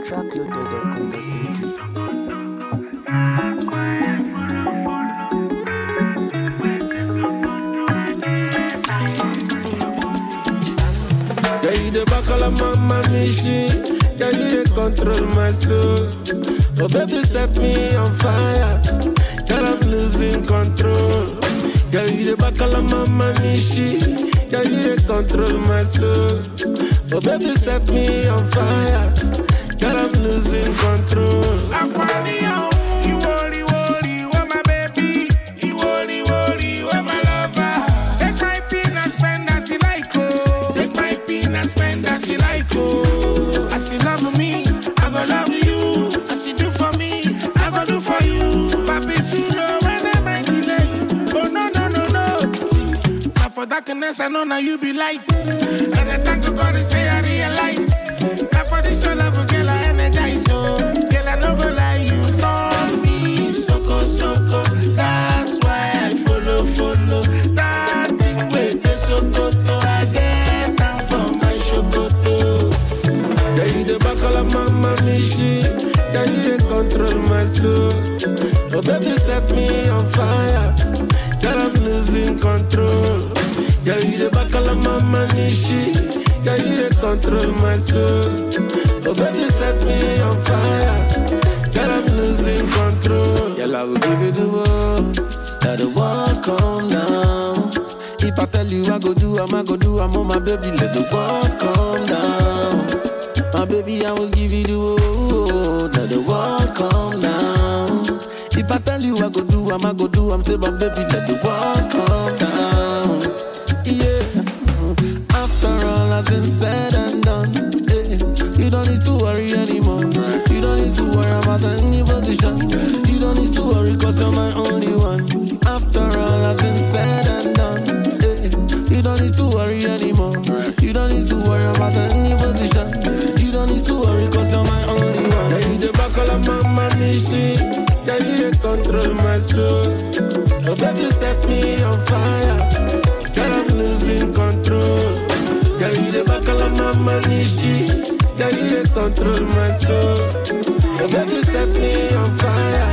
Yeah, you the back of mama machine. Yeah, you the control my soul. Oh, baby, set me on fire. Girl, I'm losing control. Yeah, you the back of mama machine. Yeah, you the control my soul. Oh, baby, set me on fire. Girl, I'm losing control. I'm funny, you worry, what my baby. You worry, what my lover. Take my peanuts, spend as you like, oh. Take my peanuts, spend as you like, oh. As you love me, I go love you. As you do for me, I go do for you. Papi, you know when I might delay. Oh, no. See, now for darkness, I know now you be light. And I thank God to say I realize. Now for this your love, girl, I energize, oh. Girl, I no go lie, you told me. Soko. That's why I follow. That thing with the Sokoto, I get down for my Shokoto. Yeah, you the back of mama machine. Yeah, you the control my soul. Oh, baby, set me on fire. Girl, I'm losing control. Yeah, you the back of mama machine. Yeah, you the control my soul. Oh, baby, set me on fire. Girl, I'm losing control. Girl, I will give you the world. Let the world come down. If I tell you I go do, I'm on my baby. Let the world come down. My baby, I will give you the world. Let the world come down. If I tell you I go do, I'm say my baby. Let the world come down. Yeah. After all has been said and done, you don't need to worry anymore. You don't need to worry about any position. You don't need to worry cause you're my only one. After all has been said and done, you don't need to worry anymore. You don't need to worry about any position. You don't need to worry cause you're my only one. Yeah, you the back of mama machine. Yeah, you the control my soul. Oh, baby, set me on fire. Girl, I'm losing control. Yeah, you the back of mama machine. Yeah, you the control my soul. Oh, baby, set me on fire.